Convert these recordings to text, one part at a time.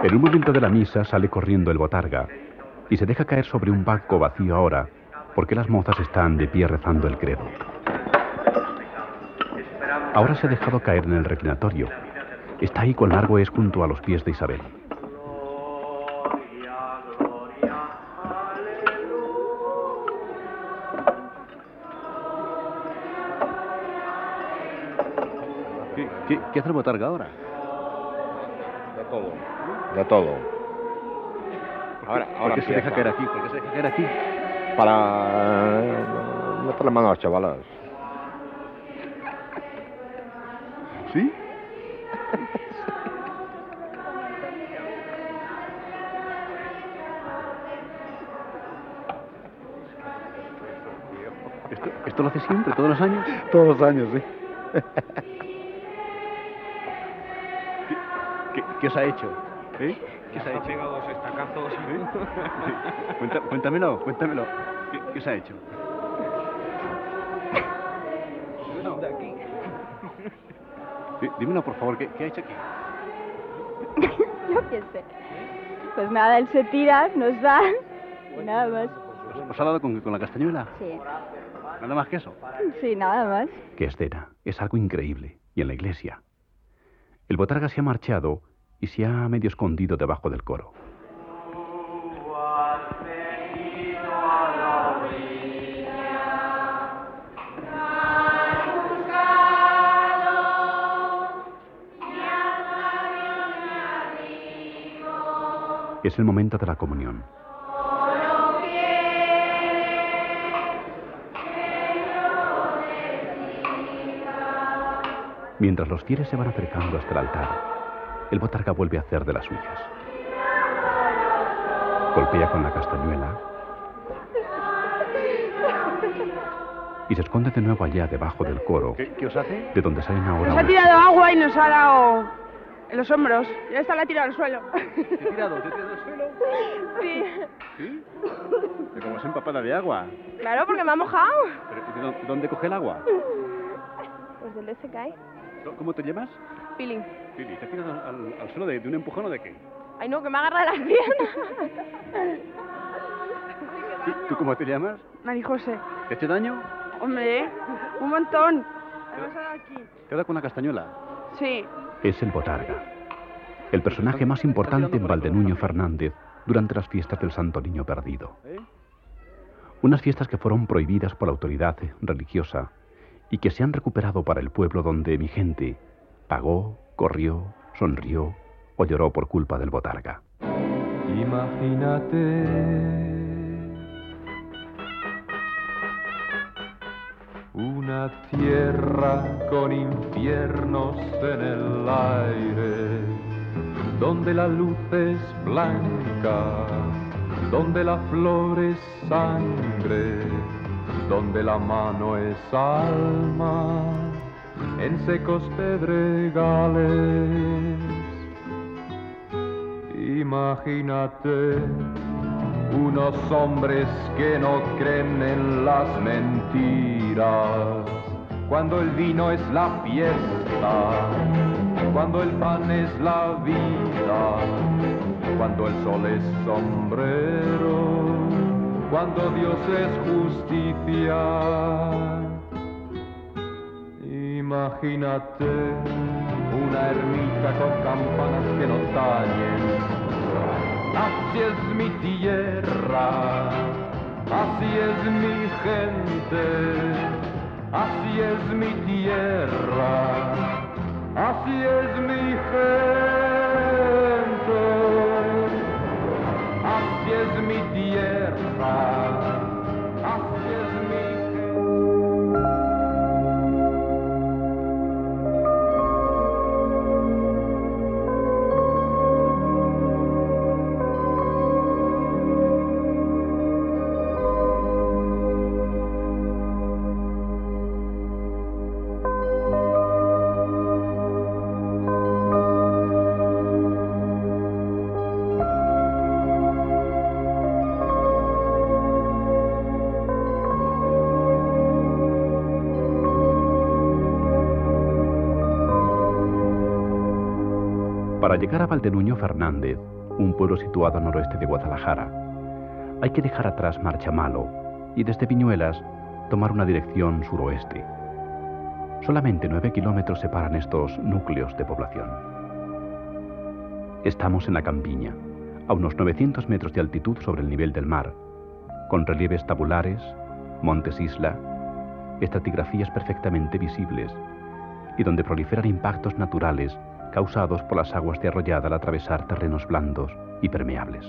En un momento de la misa sale corriendo el botarga y se deja caer sobre un banco vacío ahora porque las mozas están de pie rezando el credo. Ahora se ha dejado caer en el reclinatorio. Está ahí con largo es junto a los pies de Isabel. ¿Qué hace el botarga ahora? De todo. De todo. ¿Por qué se deja caer aquí? ¿Por qué se deja caer aquí? Para meterle mano a las chavalas. ¿Sí? ¿Esto lo hace siempre, todos los años? Todos los años, sí. ¿Qué os ha hecho? ¿Eh? ¿Qué os ha hecho? Pegado dos estacazos. Sí. Cuéntamelo. ¿Qué os ha hecho? De aquí. Dímelo, por favor, ¿qué ha hecho aquí? Yo qué sé. Pues nada, él se tira, nos da y nada más. ¿Os ha dado con la castañuela? Sí. ¿Nada más que eso? Sí, nada más. ¡Qué escena! Es algo increíble. Y en la iglesia. El botarga se ha marchado y se ha medio escondido debajo del coro. Es el momento de la comunión. Mientras los fieles se van acercando hasta el altar, el botarga vuelve a hacer de las suyas. Golpea con la castañuela y se esconde de nuevo allá debajo del coro. ¿Qué os hace? De donde salen ahora... Nos ha tirado agua y nos ha dado en los hombros. Ya está, la ha tirado al suelo. ¿Te he tirado al suelo? Sí. ¿Sí? Pero como es empapada de agua. Claro, porque me ha mojado. ¿Pero de dónde coge el agua? Pues del se cae. ¿Cómo te llamas? Pili. Pili, ¿te has tirado al suelo de un empujón o de qué? Ay, no, que me agarra de las piernas. ¿Tú cómo te llamas? Mari José. ¿Te ha hecho daño? Hombre, un montón. ¿Qué vas a dar aquí? ¿Te ha dado con la castañuela? Sí. Es el botarga, el personaje más importante en Valdenuño Fernández durante las fiestas del Santo Niño Perdido. Unas fiestas que fueron prohibidas por la autoridad religiosa y que se han recuperado para el pueblo donde mi gente pagó, corrió, sonrió o lloró por culpa del botarga. Imagínate una tierra con infiernos en el aire, donde la luz es blanca, donde la flor es sangre, donde la mano es alma, en secos pedregales. Imagínate unos hombres que no creen en las mentiras, cuando el vino es la fiesta, cuando el pan es la vida, cuando el sol es sombrero, cuando Dios es justicia. Imagínate una ermita con campanas que no tañen. Así es mi tierra, así es mi gente, así es mi tierra, así es mi gente, así es mi tierra, así es mi Para llegar a Valdenuño Fernández, un pueblo situado al noroeste de Guadalajara, hay que dejar atrás Marchamalo y desde Viñuelas tomar una dirección suroeste. Solamente 9 kilómetros separan estos núcleos de población. Estamos en la campiña, a unos 900 metros de altitud sobre el nivel del mar, con relieves tabulares, montes isla, estratigrafías perfectamente visibles y donde proliferan impactos naturales causados por las aguas de arroyada al atravesar terrenos blandos y permeables.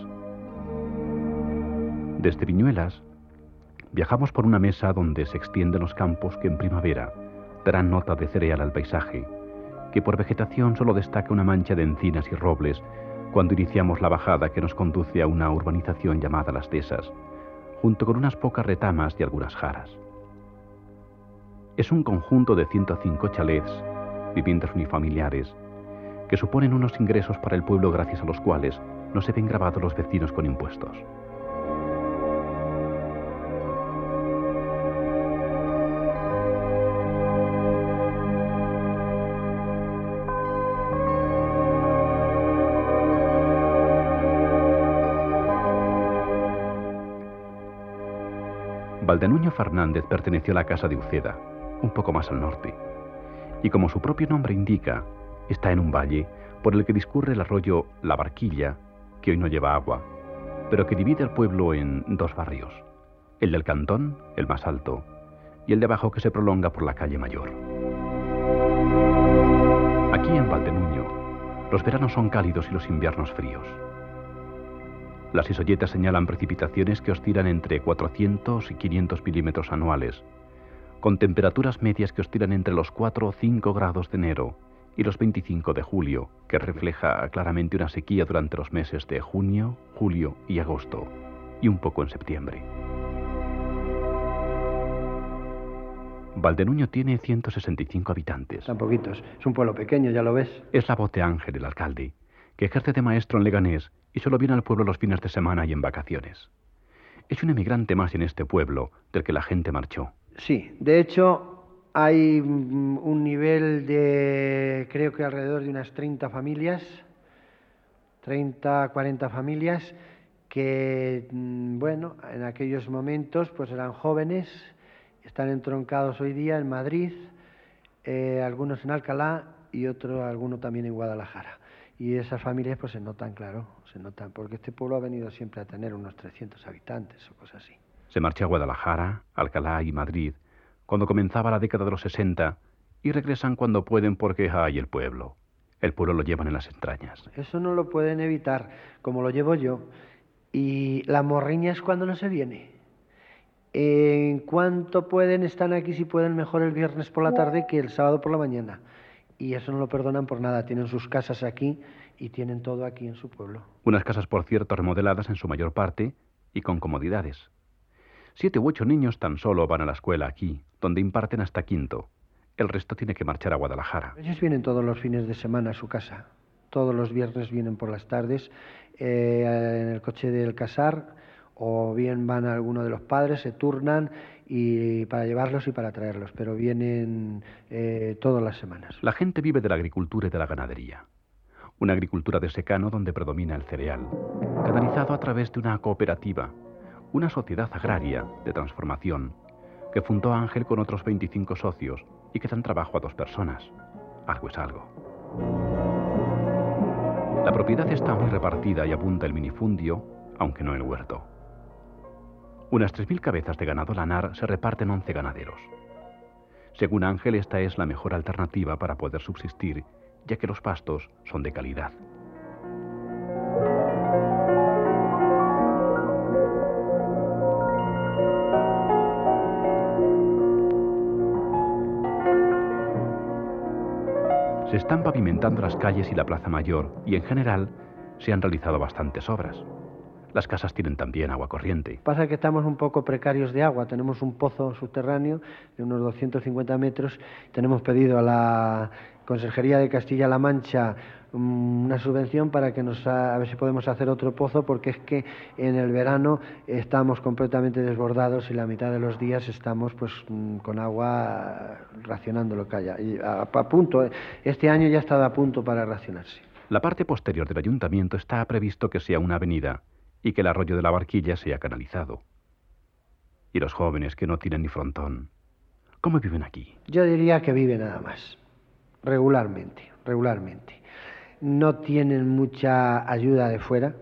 Desde Viñuelas, viajamos por una mesa donde se extienden los campos que en primavera darán nota de cereal al paisaje, que por vegetación solo destaca una mancha de encinas y robles cuando iniciamos la bajada que nos conduce a una urbanización llamada Las Dehesas, junto con unas pocas retamas y algunas jaras. Es un conjunto de 105 chalets, viviendas unifamiliares, que suponen unos ingresos para el pueblo gracias a los cuales no se ven grabados los vecinos con impuestos. Valdenuño Fernández perteneció a la casa de Uceda, un poco más al norte, y como su propio nombre indica, está en un valle por el que discurre el arroyo La Barquilla, que hoy no lleva agua, pero que divide el pueblo en dos barrios, el del Cantón, el más alto, y el de abajo que se prolonga por la calle Mayor. Aquí en Valdenuño, los veranos son cálidos y los inviernos fríos. Las isolletas señalan precipitaciones que oscilan entre 400 y 500 milímetros anuales, con temperaturas medias que oscilan entre los 4 o 5 grados de enero y los 25 de julio, que refleja claramente una sequía durante los meses de junio, julio y agosto, y un poco en septiembre. Valdenuño tiene 165 habitantes. Tan poquitos. Es un pueblo pequeño, ya lo ves. Es la voz de Ángel, el alcalde, que ejerce de maestro en Leganés y solo viene al pueblo los fines de semana y en vacaciones. Es un emigrante más en este pueblo del que la gente marchó. Sí, de hecho hay un nivel de, creo que alrededor de unas 30 familias, 30, 40 familias, que, bueno, en aquellos momentos pues eran jóvenes, están entroncados hoy día en Madrid, algunos en Alcalá y alguno también en Guadalajara. Y esas familias pues se notan, claro, se notan, porque este pueblo ha venido siempre a tener unos 300 habitantes o cosas así. Se marcha a Guadalajara, Alcalá y Madrid cuando comenzaba la década de los 60 y regresan cuando pueden porque hay el pueblo. El pueblo lo llevan en las entrañas. Eso no lo pueden evitar, como lo llevo yo. Y la morriña es cuando no se viene. En cuanto pueden, están aquí, si pueden, mejor el viernes por la tarde que el sábado por la mañana. Y eso no lo perdonan por nada. Tienen sus casas aquí y tienen todo aquí en su pueblo. Unas casas, por cierto, remodeladas en su mayor parte y con comodidades. 7 u 8 niños tan solo van a la escuela aquí, donde imparten hasta quinto. El resto tiene que marchar a Guadalajara. Ellos vienen todos los fines de semana a su casa. Todos los viernes vienen por las tardes en el coche del casar, o bien van a alguno de los padres, se turnan y para llevarlos y para traerlos, pero vienen todas las semanas. La gente vive de la agricultura y de la ganadería. Una agricultura de secano donde predomina el cereal, canalizado a través de una cooperativa, una sociedad agraria de transformación que fundó Ángel con otros 25 socios y que dan trabajo a 2 personas. Algo es algo. La propiedad está muy repartida y abunda el minifundio, aunque no el huerto. Unas 3.000 cabezas de ganado lanar se reparten 11 ganaderos. Según Ángel, esta es la mejor alternativa para poder subsistir, ya que los pastos son de calidad. Se están pavimentando las calles y la Plaza Mayor y, en general, se han realizado bastantes obras. Las casas tienen también agua corriente. Pasa que estamos un poco precarios de agua. Tenemos un pozo subterráneo de unos 250 metros. Tenemos pedido a la Conserjería de Castilla-La Mancha una subvención para que a ver si podemos hacer otro pozo, porque es que en el verano estamos completamente desbordados y la mitad de los días estamos pues con agua racionando lo que haya. Y a punto, este año ya ha estado a punto para racionarse. La parte posterior del ayuntamiento está previsto que sea una avenida y que el arroyo de la Barquilla sea canalizado. Y los jóvenes que no tienen ni frontón, ¿cómo viven aquí? Yo diría que viven nada más, regularmente. No tienen mucha ayuda de fuera,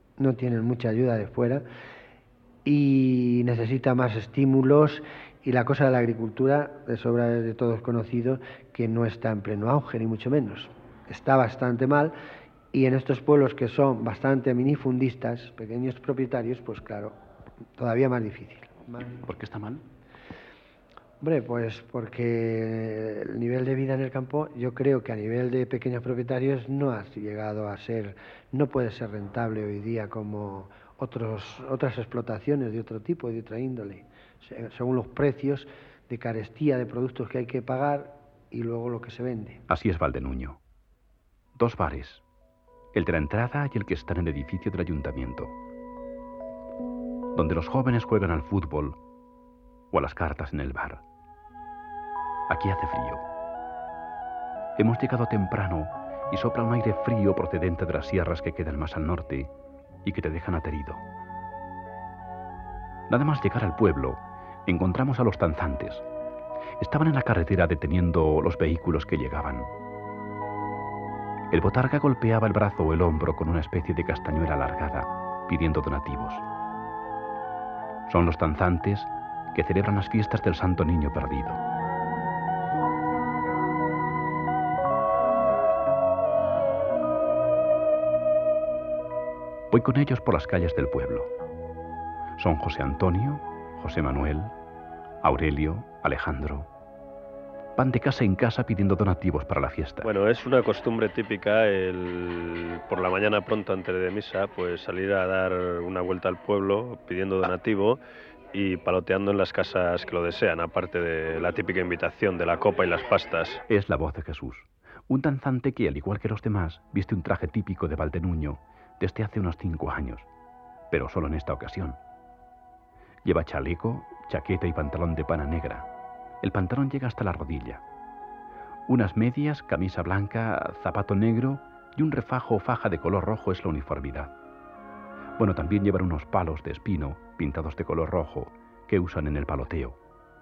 y necesita más estímulos, y la cosa de la agricultura, de sobra de todos conocido, que no está en pleno auge, ni mucho menos. Está bastante mal, y en estos pueblos que son bastante minifundistas, pequeños propietarios, pues claro, todavía más difícil. ¿Por qué está mal? Hombre, pues porque el nivel de vida en el campo, yo creo que a nivel de pequeños propietarios no ha llegado a ser, no puede ser rentable hoy día como otras explotaciones de otro tipo, de otra índole, según los precios de carestía de productos que hay que pagar y luego lo que se vende. Así es Valdenuño. 2 bares, el de la entrada y el que está en el edificio del ayuntamiento, donde los jóvenes juegan al fútbol o a las cartas en el bar. Aquí hace frío. Hemos llegado temprano y sopla un aire frío procedente de las sierras que quedan más al norte y que te dejan aterido. Nada más llegar al pueblo, encontramos a los danzantes. Estaban en la carretera deteniendo los vehículos que llegaban. El botarga golpeaba el brazo o el hombro con una especie de castañuela alargada, pidiendo donativos. Son los danzantes que celebran las fiestas del Santo Niño Perdido. Voy con ellos por las calles del pueblo. Son José Antonio, José Manuel, Aurelio, Alejandro. Van de casa en casa pidiendo donativos para la fiesta. Bueno, es una costumbre típica por la mañana pronto antes de misa, pues salir a dar una vuelta al pueblo pidiendo donativo y paloteando en las casas que lo desean, aparte de la típica invitación de la copa y las pastas. Es la voz de Jesús, un danzante que, al igual que los demás, viste un traje típico de Valdenuño desde hace unos 5 años, pero solo en esta ocasión. Lleva chaleco, chaqueta y pantalón de pana negra. El pantalón llega hasta la rodilla. Unas medias, camisa blanca, zapato negro y un refajo o faja de color rojo es la uniformidad. Bueno, también llevan unos palos de espino pintados de color rojo que usan en el paloteo.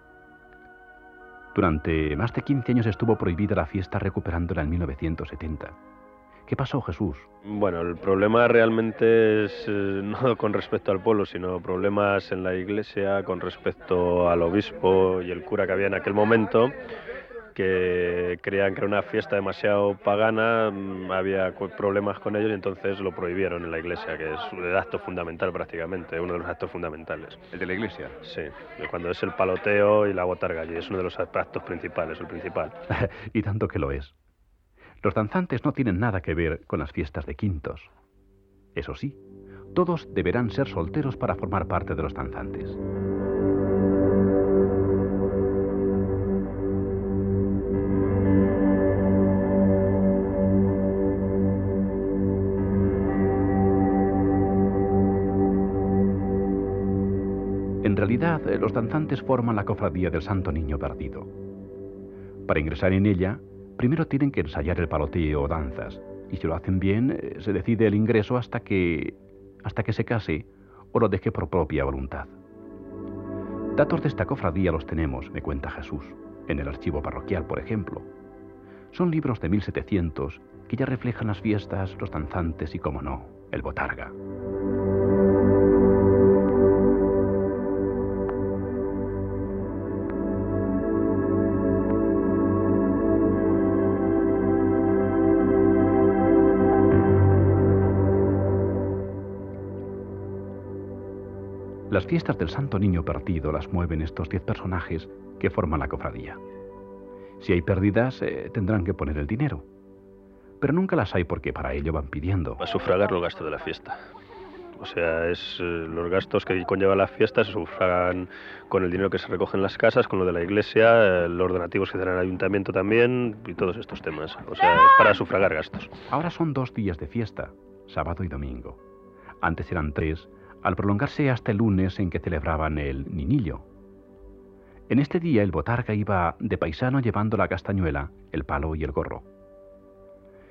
Durante más de 15 años estuvo prohibida la fiesta, recuperándola en 1970. ¿Qué pasó, Jesús? Bueno, el problema realmente es no con respecto al pueblo, sino problemas en la iglesia con respecto al obispo y el cura que había en aquel momento, que creían que era una fiesta demasiado pagana, había problemas con ellos y entonces lo prohibieron en la iglesia, que es el acto fundamental prácticamente, uno de los actos fundamentales. ¿El de la iglesia? Sí, cuando es el paloteo y la botarga allí, es uno de los actos principales, el principal. Y tanto que lo es. Los danzantes no tienen nada que ver con las fiestas de quintos. Eso sí, todos deberán ser solteros para formar parte de los danzantes. En realidad, los danzantes forman la cofradía del Santo Niño Perdido. Para ingresar en ella, primero tienen que ensayar el paloteo o danzas, y si lo hacen bien, se decide el ingreso hasta que se case o lo deje por propia voluntad. Datos de esta cofradía los tenemos, me cuenta Jesús, en el archivo parroquial, por ejemplo. Son libros de 1700 que ya reflejan las fiestas, los danzantes y, como no, el botarga. Las fiestas del Santo Niño Perdido las mueven estos 10 personajes que forman la cofradía. Si hay pérdidas, tendrán que poner el dinero. Pero nunca las hay porque para ello van pidiendo. A sufragar los gastos de la fiesta. O sea, los gastos que conlleva la fiesta se sufragan con el dinero que se recoge en las casas, con lo de la iglesia, los donativos que se dan al ayuntamiento también y todos estos temas. O sea, es para sufragar gastos. Ahora son 2 días de fiesta, sábado y domingo. Antes eran 3, al prolongarse hasta el lunes en que celebraban el Niñillo. En este día el botarga iba de paisano llevando la castañuela, el palo y el gorro.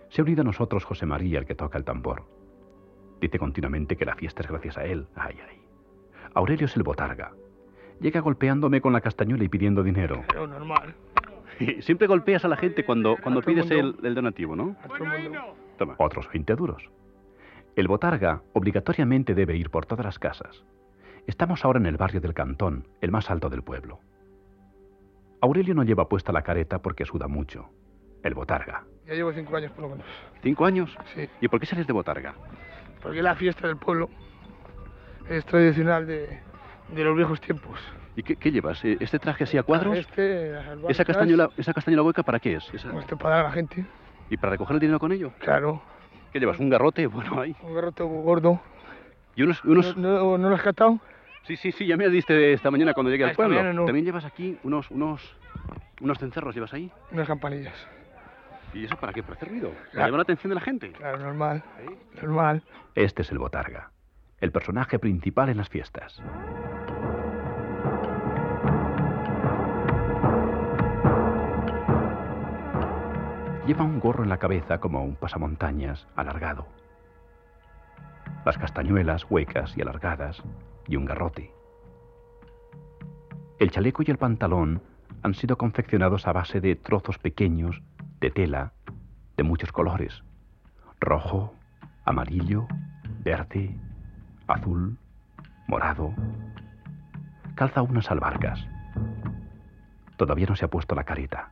Se ha unido a nosotros José María, el que toca el tambor. Dice continuamente que la fiesta es gracias a él. Ay, ay. Aurelio es el botarga. Llega golpeándome con la castañuela y pidiendo dinero. Pero normal. Siempre golpeas a la gente cuando pides el donativo, ¿no? A todo el mundo. Toma, otros 20 duros. El botarga obligatoriamente debe ir por todas las casas. Estamos ahora en el barrio del Cantón, el más alto del pueblo. Aurelio no lleva puesta la careta porque suda mucho. El botarga. Ya llevo 5 años por lo menos. ¿5 años? Sí. ¿Y por qué sales de botarga? Porque la fiesta del pueblo es tradicional de los viejos tiempos. ¿Y qué llevas? ¿Este traje así a cuadros? Las ¿Esa castañuela hueca para qué es? Esto para dar a la gente. ¿Y para recoger el dinero con ello? Claro. ¿Qué llevas? ¿Un garrote? Bueno, ahí. Un garrote muy gordo. ¿Y unos...? ¿No lo has catado? Sí, ya me diste esta mañana cuando llegué al Esta pueblo. mañana no. También llevas aquí unos cencerros, ¿llevas ahí? Unas campanillas. ¿Y eso para qué? ¿Para hacer ruido? ¿Para Claro. llamar la atención de la gente? Claro, normal. Normal. Este es el botarga, el personaje principal en las fiestas. Lleva un gorro en la cabeza como un pasamontañas alargado. Las castañuelas huecas y alargadas y un garrote. El chaleco y el pantalón han sido confeccionados a base de trozos pequeños de tela de muchos colores. Rojo, amarillo, verde, azul, morado. Calza unas albarcas. Todavía no se ha puesto la careta.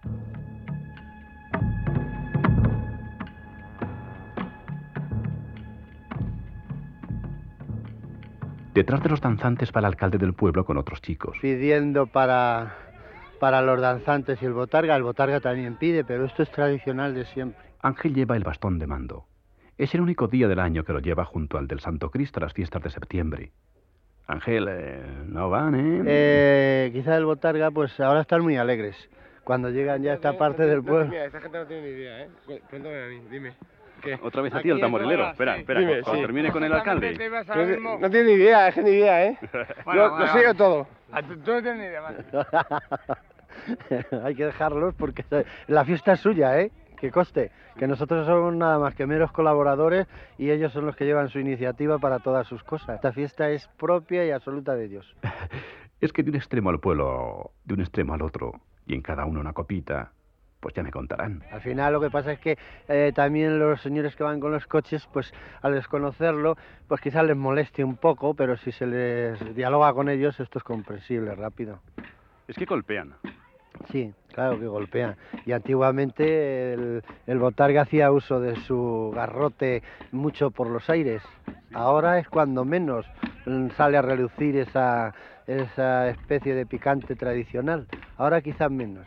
Detrás de los danzantes va el alcalde del pueblo con otros chicos. Pidiendo para los danzantes y el botarga también pide, pero esto es tradicional de siempre. Ángel lleva el bastón de mando. Es el único día del año que lo lleva junto al del Santo Cristo a las fiestas de septiembre. Ángel, no van, ¿eh? Quizá el botarga, pues ahora están muy alegres. Cuando llegan ya a esta parte del pueblo. Mira, esta gente no tiene ni idea, ¿eh? Cuéntame a mí, dime. ¿Qué? Otra vez a ti el tamborilero. Espera, Dime, cuando sí. termine con el alcalde. No tiene ni idea, es que ni idea, ¿eh? Lo sigo todo. Tú no tienes ni idea, vale. Hay que dejarlos porque la fiesta es suya, ¿eh? Que conste, que nosotros somos nada más que meros colaboradores y ellos son los que llevan su iniciativa para todas sus cosas. Esta fiesta es propia y absoluta de ellos. Es que de un extremo al pueblo, de un extremo al otro, y en cada uno una copita, pues ya me contarán. Al final lo que pasa es que también los señores que van con los coches, pues al desconocerlo, pues quizás les moleste un poco, pero si se les dialoga con ellos, esto es comprensible, rápido. Es que golpean. Sí, claro que golpean. Y antiguamente el botarga hacía uso de su garrote mucho por los aires. Ahora es cuando menos sale a relucir esa especie de picante tradicional. Ahora quizás menos.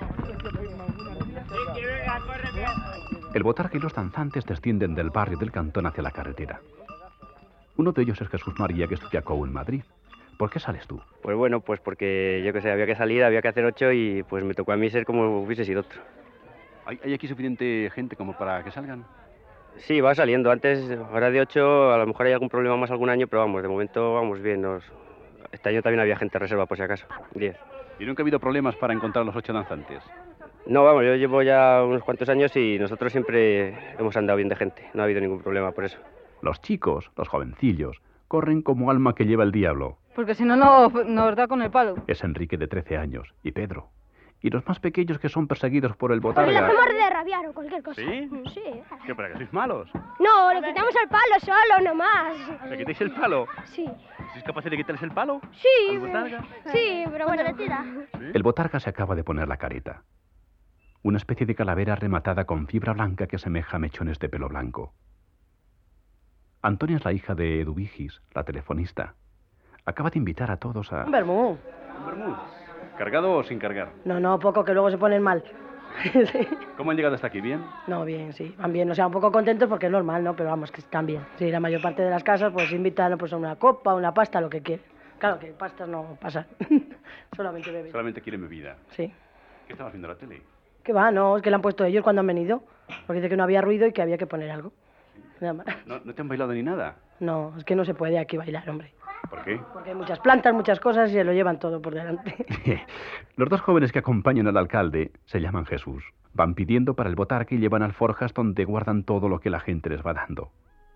El botarga y los danzantes descienden del barrio del Cantón hacia la carretera. Uno de ellos es Jesús María, que estudia COU en Madrid. ¿Por qué sales tú? Pues bueno, pues porque yo que sé, había que salir, había que hacer 8 y pues me tocó a mí ser como hubiese sido otro. ¿Hay aquí suficiente gente como para que salgan? Sí, va saliendo. Antes, ahora de 8, a lo mejor hay algún problema más algún año, pero vamos, de momento vamos bien. Este año también había gente reserva por si acaso, 10. ¿Y nunca ha habido problemas para encontrar los 8 danzantes? No, vamos, yo llevo ya unos cuantos años y nosotros siempre hemos andado bien de gente. No ha habido ningún problema por eso. Los chicos, los jovencillos, corren como alma que lleva el diablo. Porque si no, nos da con el palo. Es Enrique de 13 años y Pedro. Y los más pequeños que son perseguidos por el Porque le botarga. hacemos de rabiar o cualquier cosa. ¿Sí? Sí. ¿Qué, para que sois malos? No, le quitamos el palo solo nomás. ¿Le quitáis el palo? Sí. ¿Sois capaces de quitarles el palo? Sí. ¿Al botarga? Sí, pero bueno. Le tira. El botarga se acaba de poner la careta. Una especie de calavera rematada con fibra blanca que asemeja a mechones de pelo blanco. Antonia es la hija de Eduvigis, la telefonista. Acaba de invitar a todos a... Un vermú. ¿Un vermú? ¿Cargado o sin cargar? No, poco, que luego se ponen mal. Sí. ¿Cómo han llegado hasta aquí? ¿Bien? No, bien, sí, van bien. O sea, un poco contentos porque es normal, ¿no? Pero vamos, que están bien. Sí, la mayor parte de las casas pues invitan pues, a una copa, una pasta, lo que quieren. Claro que pastas no pasan. Solamente bebida. Solamente quieren bebida. Sí. ¿Qué estabas viendo la tele? ¿Qué va? No, es que la han puesto ellos cuando han venido. Porque dice que no había ruido y que había que poner algo. Nada más. ¿No te han bailado ni nada? No, es que no se puede aquí bailar, hombre. ¿Por qué? Porque hay muchas plantas, muchas cosas y se lo llevan todo por delante. Los dos jóvenes que acompañan al alcalde se llaman Jesús. Van pidiendo para el botarga y llevan alforjas donde guardan todo lo que la gente les va dando.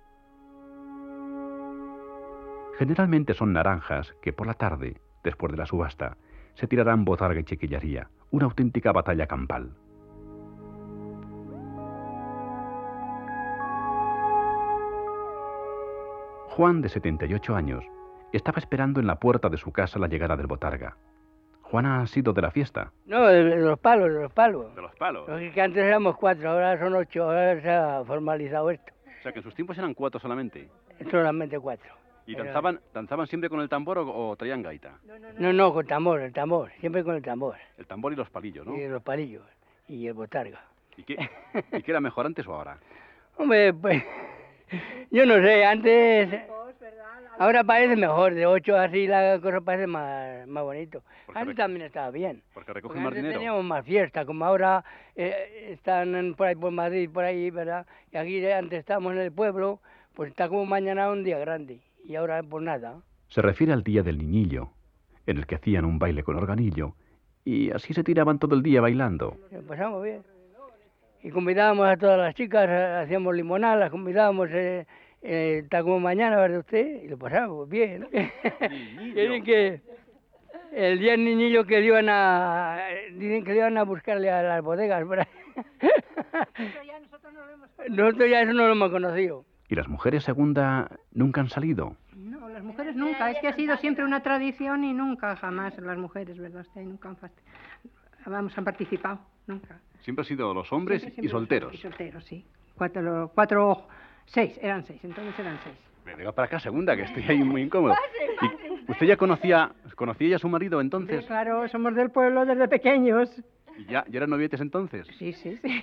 Generalmente son naranjas que por la tarde, después de la subasta, se tirarán botarga y chiquillaría, una auténtica batalla campal. Juan, de 78 años, estaba esperando en la puerta de su casa la llegada del botarga. Juan ha sido de la fiesta. No, de los palos, de los palos. ¿De los palos? Los que antes éramos 4, ahora son 8, ahora se ha formalizado esto. O sea, que en sus tiempos eran 4 solamente. Solamente 4. ¿Y danzaban siempre con el tambor o traían gaita? No, con el tambor, siempre con el tambor. El tambor y los palillos, ¿no? Y los palillos, y el botarga. ¿Y qué era mejor antes o ahora? Hombre, pues, yo no sé, antes... Ahora parece mejor, de 8 así la cosa parece más bonito. Antes también estaba bien. Porque recogen más dinero. Teníamos más fiesta, como ahora están por ahí por Madrid, por ahí, ¿verdad? Y aquí antes estábamos en el pueblo, pues está como mañana un día grande. Y ahora pues nada. Se refiere al día del niñillo, en el que hacían un baile con organillo, y así se tiraban todo el día bailando. Lo pasamos bien. Y convidábamos a todas las chicas, hacíamos limonada, las convidábamos... está como mañana, ¿verdad usted? Y lo pasamos bien. Dicen que el día del niñillo que dicen que le iban a buscarle a las bodegas por ahí. Nosotros ya eso no lo hemos conocido. ¿Y las mujeres segunda nunca han salido? No, las mujeres nunca. Es que ha sido siempre una tradición y nunca, jamás las mujeres, ¿verdad usted? Nunca han participado, nunca. Siempre han sido los hombres y solteros. Y solteros, sí. 6, eran 6, entonces eran 6. Me venga para acá, segunda, que estoy ahí muy incómodo. ¿Y usted ya conocía ya a su marido entonces? Sí, claro, somos del pueblo desde pequeños. ¿Y ya eran novietes entonces? Sí.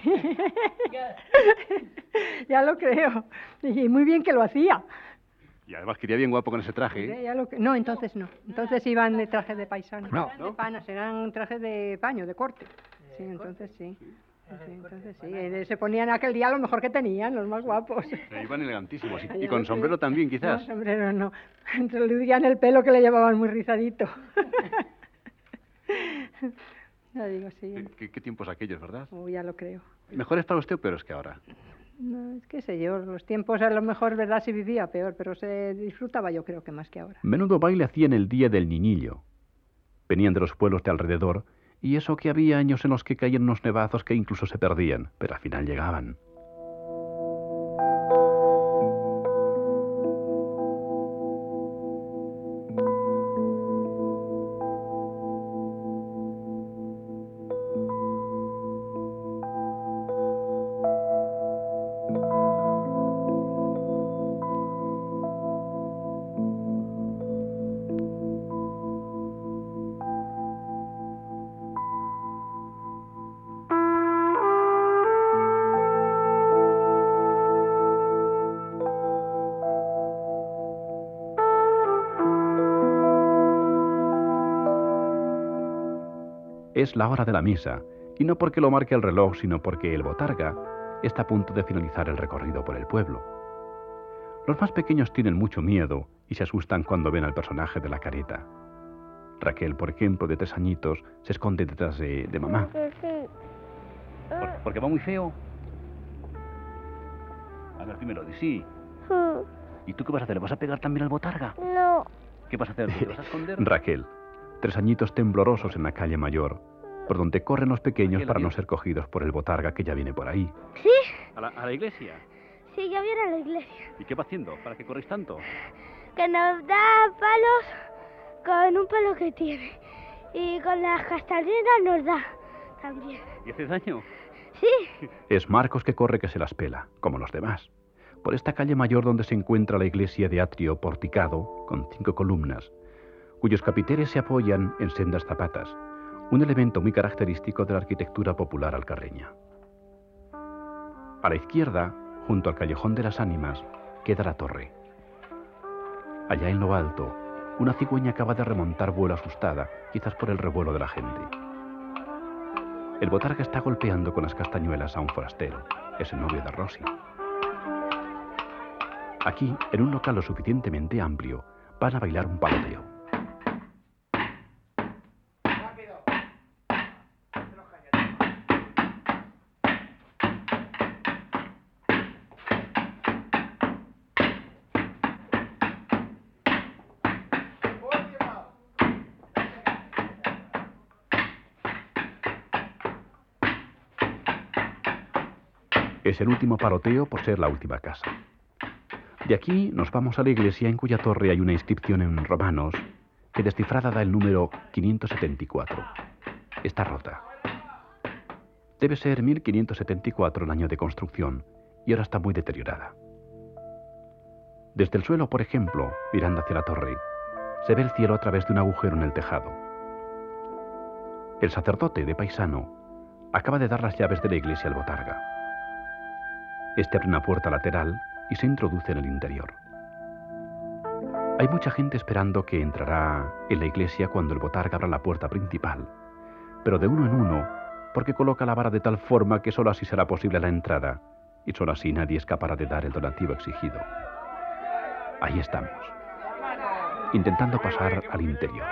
Ya lo creo. Y muy bien que lo hacía. Y además quería bien guapo con ese traje. Sí, no, entonces no. Entonces iban de traje de paisano. No. De panas, eran trajes de paño, de corte. Sí, entonces sí. Entonces sí, se ponían aquel día lo mejor que tenían, los más guapos. Iban elegantísimos, y con sombrero también quizás. No, sombrero no, introducían el pelo que le llevaban muy rizadito. Ya digo, sí. ¿Qué tiempos aquellos, verdad? Ya lo creo. ¿Mejores para usted o peores que ahora? No, es que sé yo, los tiempos a lo mejor, verdad, se vivía peor, pero se disfrutaba yo creo que más que ahora. Menudo baile hacían el día del niñillo. Venían de los pueblos de alrededor. Y eso que había años en los que caían unos nevazos que incluso se perdían, pero al final llegaban. Es la hora de la misa, y no porque lo marque el reloj, sino porque el botarga está a punto de finalizar el recorrido por el pueblo. Los más pequeños tienen mucho miedo y se asustan cuando ven al personaje de la careta. Raquel, por ejemplo, de 3 añitos, se esconde detrás de mamá. ¿Porque va muy feo? A ver, dímelo, sí. ¿Y tú qué vas a hacer? ¿Le vas a pegar también al botarga? No. ¿Qué vas a hacer? ¿Te vas a esconder? Raquel, 3 añitos temblorosos en la calle Mayor, por donde corren los pequeños para no ser cogidos por el botarga que ya viene por ahí. ¿Sí? ¿A la iglesia? Sí, ya viene a la iglesia. ¿Y qué va haciendo? ¿Para qué corréis tanto? Que nos da palos con un palo que tiene. Y con las castañeras nos da también. ¿Y hace daño? Sí. Es Marcos que corre que se las pela, como los demás. Por esta calle Mayor donde se encuentra la iglesia de atrio porticado, con 5 columnas, cuyos capiteles se apoyan en sendas zapatas, un elemento muy característico de la arquitectura popular alcarreña. A la izquierda, junto al Callejón de las Ánimas, queda la torre. Allá en lo alto, una cigüeña acaba de remontar vuelo asustada, quizás por el revuelo de la gente. El botarga está golpeando con las castañuelas a un forastero, es el novio de Rosy. Aquí, en un local lo suficientemente amplio, van a bailar un paloteo. Es el último paloteo por ser la última casa. De aquí nos vamos a la iglesia en cuya torre hay una inscripción en romanos que descifrada da el número 574. Está rota. Debe ser 1574 el año de construcción y ahora está muy deteriorada. Desde el suelo, por ejemplo, mirando hacia la torre, se ve el cielo a través de un agujero en el tejado. El sacerdote, de paisano, acaba de dar las llaves de la iglesia al botarga. Este abre una puerta lateral y se introduce en el interior. Hay mucha gente esperando que entrará en la iglesia cuando el botarga abra la puerta principal, pero de uno en uno, porque coloca la vara de tal forma que sólo así será posible la entrada, y sólo así nadie escapará de dar el donativo exigido. Ahí estamos, intentando pasar al interior.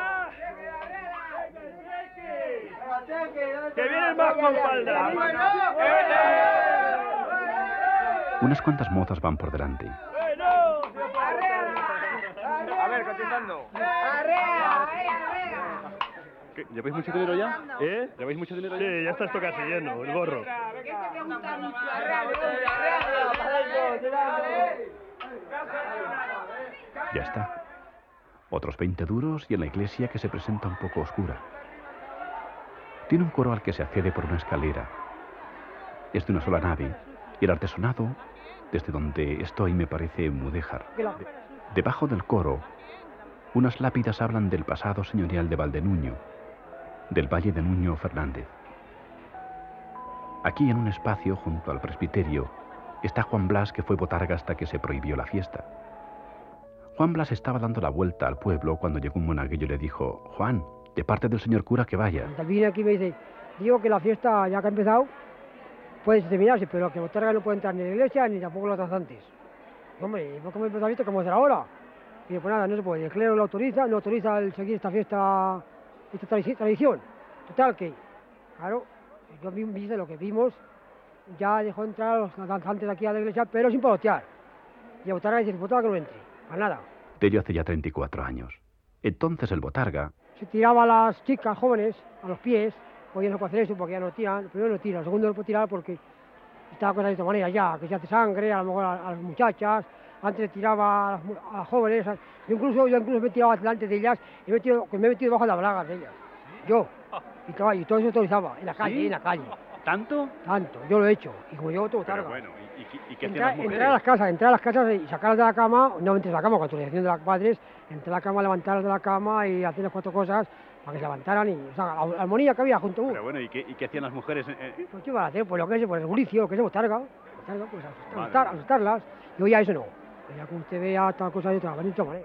¡Que viene el más con falda! Unas cuantas mozas van por delante. A ver, contestando. ¿Lleváis mucho dinero ya? ¿Eh? ¿Lleváis mucho dinero ya? Sí, ya está esto casi lleno, el gorro. Ya está. Otros 20 duros y en la iglesia que se presenta un poco oscura. Tiene un coro al que se accede por una escalera. Es de una sola nave y el artesonado, desde donde estoy, me parece mudéjar. Debajo del coro, unas lápidas hablan del pasado señorial de Valdenuño, del Valle de Nuño Fernández. Aquí, en un espacio junto al presbiterio, está Juan Blas, que fue botarga hasta que se prohibió la fiesta. Juan Blas estaba dando la vuelta al pueblo cuando llegó un monaguillo y le dijo: Juan, de parte del señor cura que vaya. Viene aquí y me dice: digo que la fiesta ya que ha empezado puede terminarse, pero que botarga no puede entrar ni en la iglesia ni tampoco los danzantes. Hombre, ¿cómo empezó la fiesta? ¿Cómo hacer ahora? Y pues nada, no se puede. El clero lo autoriza, no autoriza el seguir esta fiesta, esta tradición. Total, que, claro, yo vi lo que vimos, ya dejó entrar a los danzantes aquí a la iglesia, pero sin palotear. Y a botarga dice: botarga que no entre, para nada. De ello hace ya 34 años. Entonces el botarga se tiraba a las chicas jóvenes a los pies. Hoy ya no puede hacer eso porque ya no tiran. El primero no tira, el segundo no puede tirar porque está la cosa de esta manera ya, que se hace sangre, a lo mejor a las muchachas. Antes tiraba a las jóvenes. Yo incluso me he tirado delante de ellas y me he metido debajo de las bragas de ellas. Yo. Y todo eso autorizaba, en la calle, ¿Sí? En la calle. ¿Tanto? Tanto, yo lo he hecho. Y como yo otro botarga. Pero bueno, ¿y qué hacían las mujeres? Entrar a las casas y sacarlas de la cama, no entres a la cama, con autorización de los padres, entrar a la cama, levantarlas de la cama y hacer las 4 cosas para que se levantaran y, o sea, la armonía que había junto a uno. Pero bueno, ¿y qué hacían las mujeres? Pues ¿qué iban a hacer? Pues lo que es, pues el juicio, lo que es botarga, pues asustarlas. Y hoy ya eso no. Ya como usted vea tal cosa de otra manera.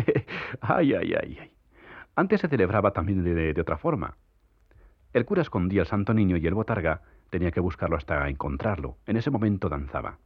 Ay. Antes se celebraba también de otra forma. El cura escondía al Santo Niño y el botarga tenía que buscarlo hasta encontrarlo. En ese momento danzaba.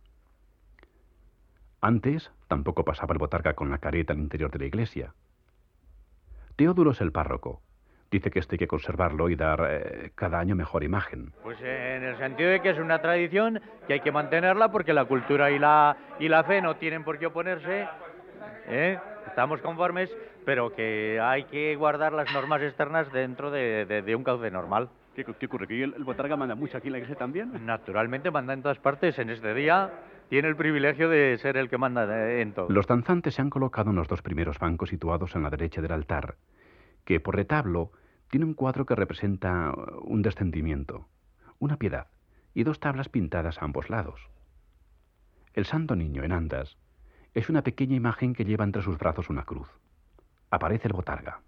Antes tampoco pasaba el botarga con la careta al interior de la iglesia. Teodulo es el párroco. Dice que esto hay que conservarlo y dar cada año mejor imagen. Pues en el sentido de que es una tradición que hay que mantenerla porque la cultura y la fe no tienen por qué oponerse. Estamos conformes, pero que hay que guardar las normas externas dentro de un cauce normal. ¿Qué ocurre? ¿Que el botarga manda mucho aquí en la iglesia también? Naturalmente manda en todas partes. En este día tiene el privilegio de ser el que manda en todo. Los danzantes se han colocado en los 2 primeros bancos situados en la derecha del altar, que por retablo tiene un cuadro que representa un descendimiento, una piedad y 2 tablas pintadas a ambos lados. El Santo Niño en andas es una pequeña imagen que lleva entre sus brazos una cruz. Aparece el botarga.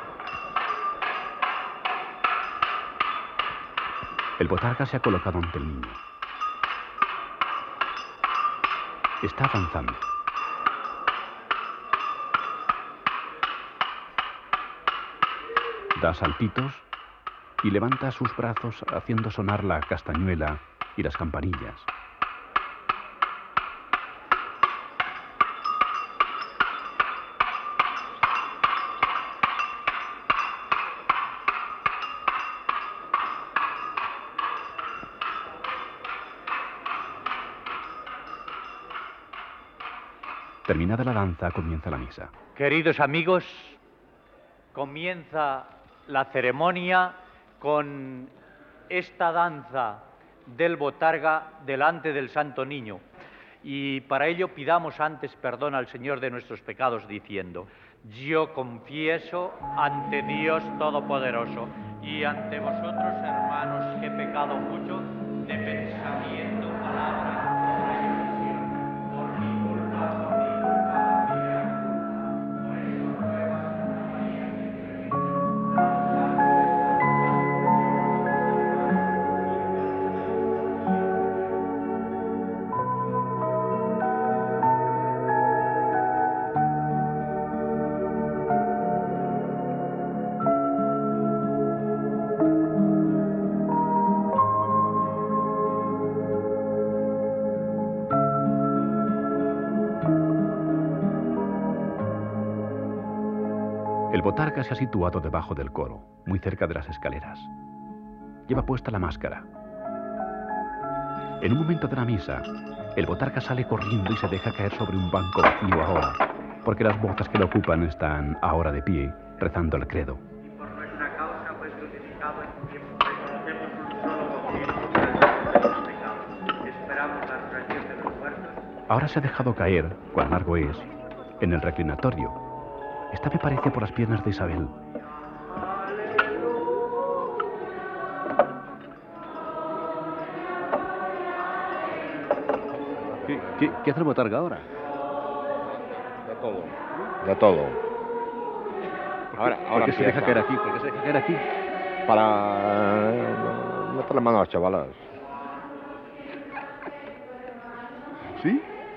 El botarga se ha colocado ante el niño. Está avanzando. Da saltitos y levanta sus brazos haciendo sonar la castañuela y las campanillas. Terminada la danza, comienza la misa. Queridos amigos, comienza la ceremonia con esta danza del botarga delante del Santo Niño. Y para ello pidamos antes perdón al Señor de nuestros pecados diciendo: yo confieso ante Dios Todopoderoso y ante vosotros, hermanos, que he pecado mucho de pensamiento, palabra y expresión, por mi culpa, por mi El botarga se ha situado debajo del coro, muy cerca de las escaleras. Lleva puesta la máscara. En un momento de la misa, el botarga sale corriendo y se deja caer sobre un banco vacío ahora, porque las voces que lo ocupan están ahora de pie, rezando el credo. por nuestra causa fue crucificado en tiempo reconocemos un solo bautismo de los pecados. Esperamos la resurrección de los muertos. Ahora se ha dejado caer, cuán largo es, en el reclinatorio. Esta me parece por las piernas de Isabel. ¿Qué hace el botarga ahora? De todo. De todo. ¿Por qué se deja caer aquí? ¿Por qué se deja caer aquí? Para meter la mano a las chavalas. ¿Sí?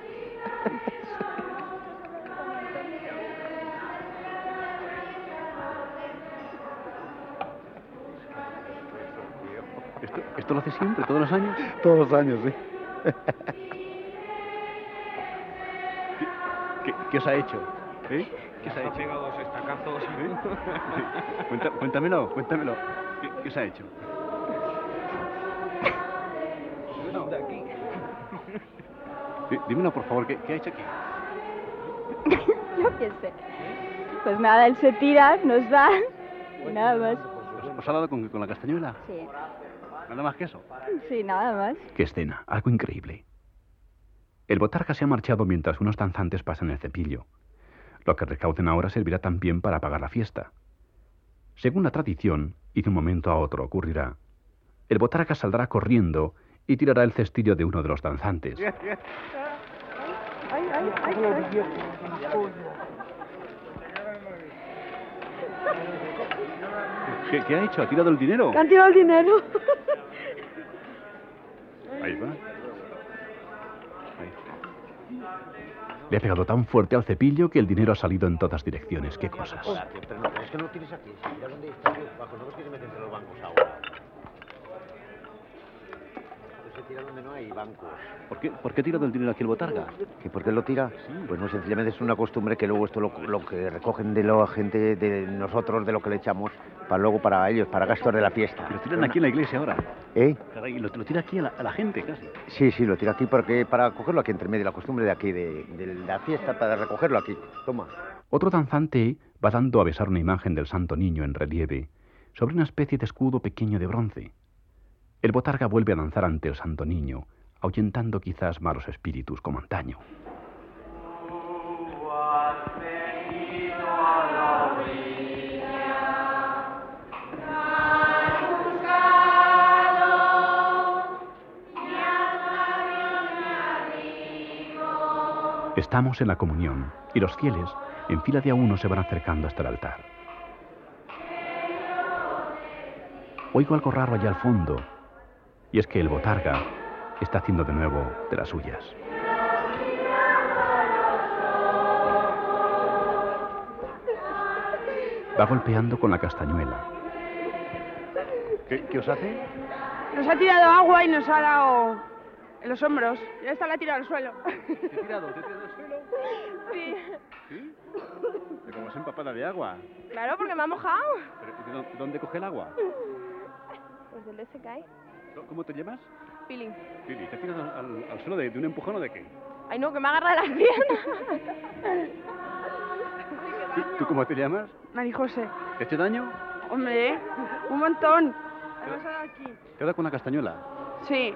¿Esto lo hace siempre, todos los años? Todos los años, sí. ¿Qué os ha hecho? ¿Eh? ¿Qué os ha Ha hecho? pegado dos estacazos. Cuéntamelo. ¿Qué os ha hecho? De aquí. Dímelo, por favor, ¿qué ha hecho aquí? Yo qué sé. Pues nada, él se tira, nos da y nada más. ¿Os ha dado con la castañuela? Sí. Nada más que eso. Sí, nada más. ¡Qué escena! Algo increíble. El botarga se ha marchado mientras unos danzantes pasan el cepillo. Lo que recauden ahora servirá también para pagar la fiesta. Según la tradición, y de un momento a otro ocurrirá, el botarga saldrá corriendo y tirará el cestillo de uno de los danzantes. ¿Qué ha hecho? ¿Ha tirado el dinero? ¿Te han tirado el dinero? Ahí va. Le ha pegado tan fuerte al cepillo que el dinero ha salido en todas direcciones. ¡Qué cosas! Pero no, es que no lo tienes aquí. Mira dónde está abajo. No es que se meten entre los bancos ahora. Se tira donde no hay bancos. ¿Por qué ha tirado el dinero aquí el botarga? ¿Y por qué lo tira? Pues no, sencillamente es una costumbre que luego esto lo que recogen de la gente, de nosotros, de lo que le echamos, para luego para ellos, para gastos de la fiesta. Lo tiran aquí en la iglesia ahora. ¿Eh? Caray, lo tira aquí a la gente, casi. Sí, lo tira aquí porque para cogerlo aquí entre medio, la costumbre de aquí, de la fiesta, para recogerlo aquí. Toma. Otro danzante va dando a besar una imagen del Santo Niño en relieve sobre una especie de escudo pequeño de bronce. El botarga vuelve a danzar ante el Santo Niño, ahuyentando quizás malos espíritus como antaño. Estamos en la comunión y los fieles, en fila de a uno, se van acercando hasta el altar. Oigo algo raro allá al fondo, y es que el botarga está haciendo de nuevo de las suyas. Va golpeando con la castañuela. ¿Qué os hace? Nos ha tirado agua y nos ha dado en los hombros. Y esta la ha tirado al suelo. ¿Te he tirado al suelo? Sí. ¿Sí? Pero como es empapada de agua. Claro, porque me ha mojado. ¿Pero de dónde coge el agua? Pues del ese cae. ¿Cómo te llamas? Pili. Pili, ¿te has tirado al suelo de un empujón o de qué? Ay, no, que me agarra de las piernas. ¿Tú cómo te llamas? Marijose. ¿Te ha hecho daño? Hombre, un montón. Además, aquí. ¿Te ha dado con una castañuela? Sí.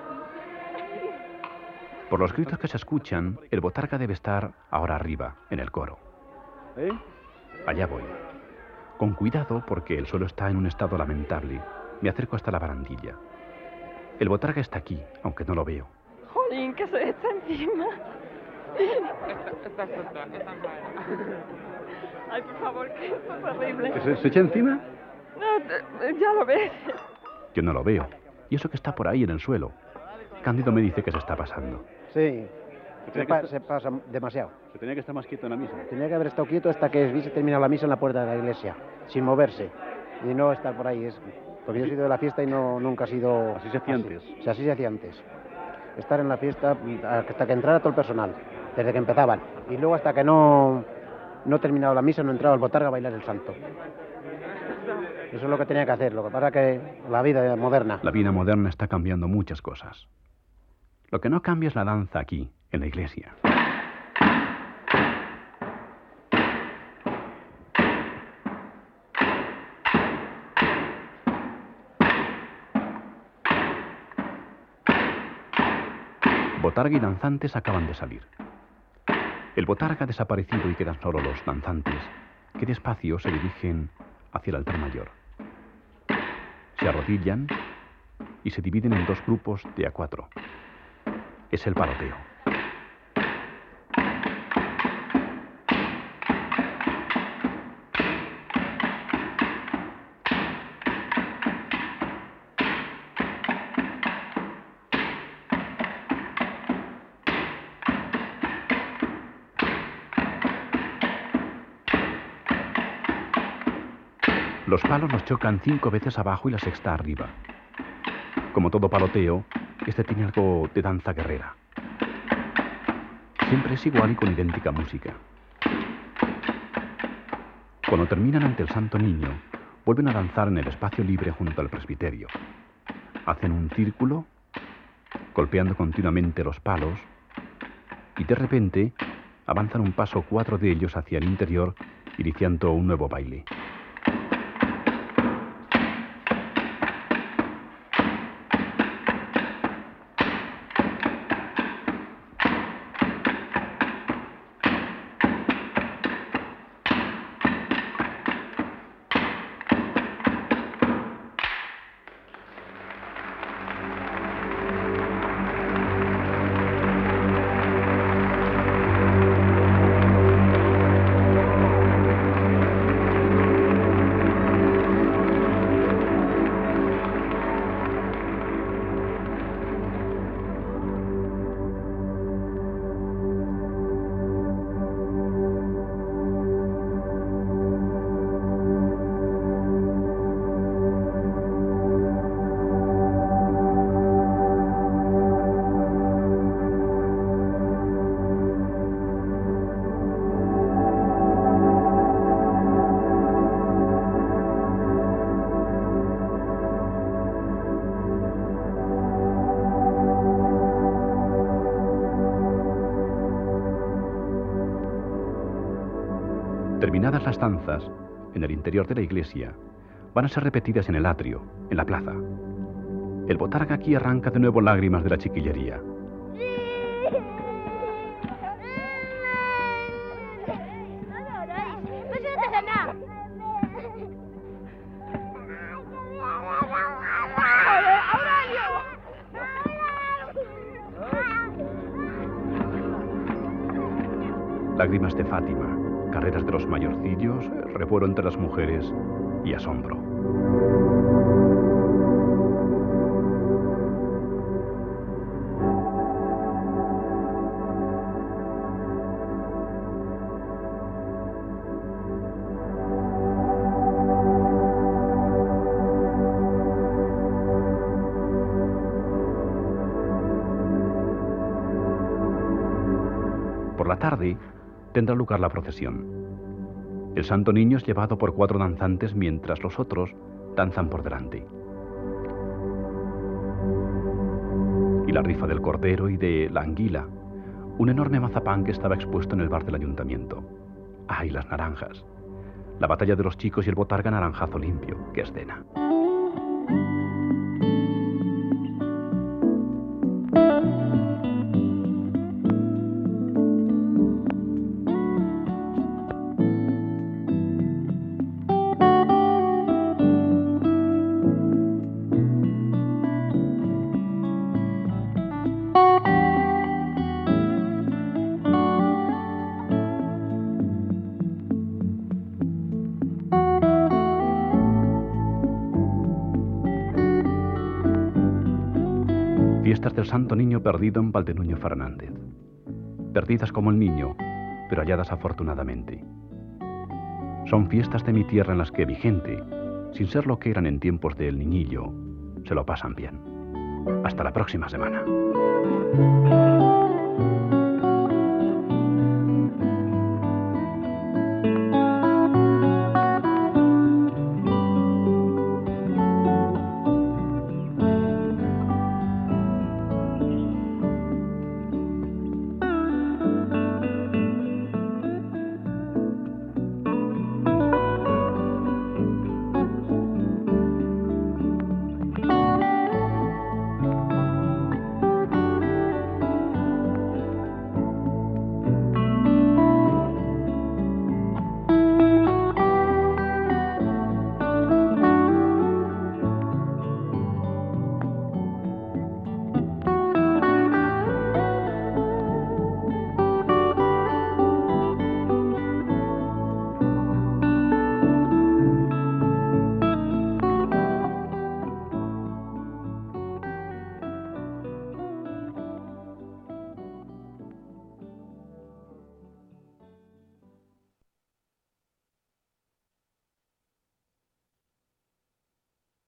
Por los gritos que se escuchan, el botarga debe estar ahora arriba, en el coro. ¿Eh? Allá voy. Con cuidado, porque el suelo está en un estado lamentable, me acerco hasta la barandilla. El botarga está aquí, aunque no lo veo. Jolín, que se está encima. Esta mala. Ay, por favor, que esto es horrible. ¿Se echa encima? No, ya lo ves. Yo no lo veo. Y eso que está por ahí en el suelo. Cándido me dice que se está pasando. Sí, se pasa demasiado. Se tenía que estar más quieto en la misa. Tenía que haber estado quieto hasta que hubiese terminado la misa en la puerta de la iglesia, sin moverse. Y no estar por ahí. Porque yo he sido de la fiesta y nunca ha sido... Así se hacía antes. O sea, así se hacía antes. Estar en la fiesta hasta que entrara todo el personal, desde que empezaban. Y luego hasta que no terminaba la misa, no entraba el botarga a bailar el santo. Eso es lo que tenía que hacer, lo que pasa es que la vida moderna... La vida moderna está cambiando muchas cosas. Lo que no cambia es la danza aquí, en la iglesia. Botarga y danzantes acaban de salir. El botarga ha desaparecido y quedan solo los danzantes, que despacio se dirigen hacia el altar mayor. Se arrodillan y se dividen en dos grupos de a 4. Es el paloteo. Los palos los chocan 5 veces abajo y la sexta arriba. Como todo paloteo, este tiene algo de danza guerrera. Siempre es igual y con idéntica música. Cuando terminan ante el Santo Niño, vuelven a danzar en el espacio libre junto al presbiterio. Hacen un círculo, golpeando continuamente los palos, y de repente avanzan un paso 4 de ellos hacia el interior, iniciando un nuevo baile. Terminadas las danzas, en el interior de la iglesia, van a ser repetidas en el atrio, en la plaza. El botarga aquí arranca de nuevo lágrimas de la chiquillería. Lágrimas de Fátima, carreras de los mayorcillos, revuelo entre las mujeres y asombro. Por la tarde tendrá lugar la procesión. El Santo Niño es llevado por 4 danzantes mientras los otros danzan por delante. Y la rifa del cordero y de la anguila, Un enorme mazapán que estaba expuesto en el bar del ayuntamiento. ¡Ay, las naranjas! La batalla de los chicos y el botarga naranjazo limpio. ¡Qué escena! Fiestas del Santo Niño perdido en Valdenuño Fernández. Perdidas como el niño, pero halladas afortunadamente. Son fiestas de mi tierra en las que mi gente, sin ser lo que eran en tiempos del niñillo, se lo pasan bien. Hasta la próxima semana.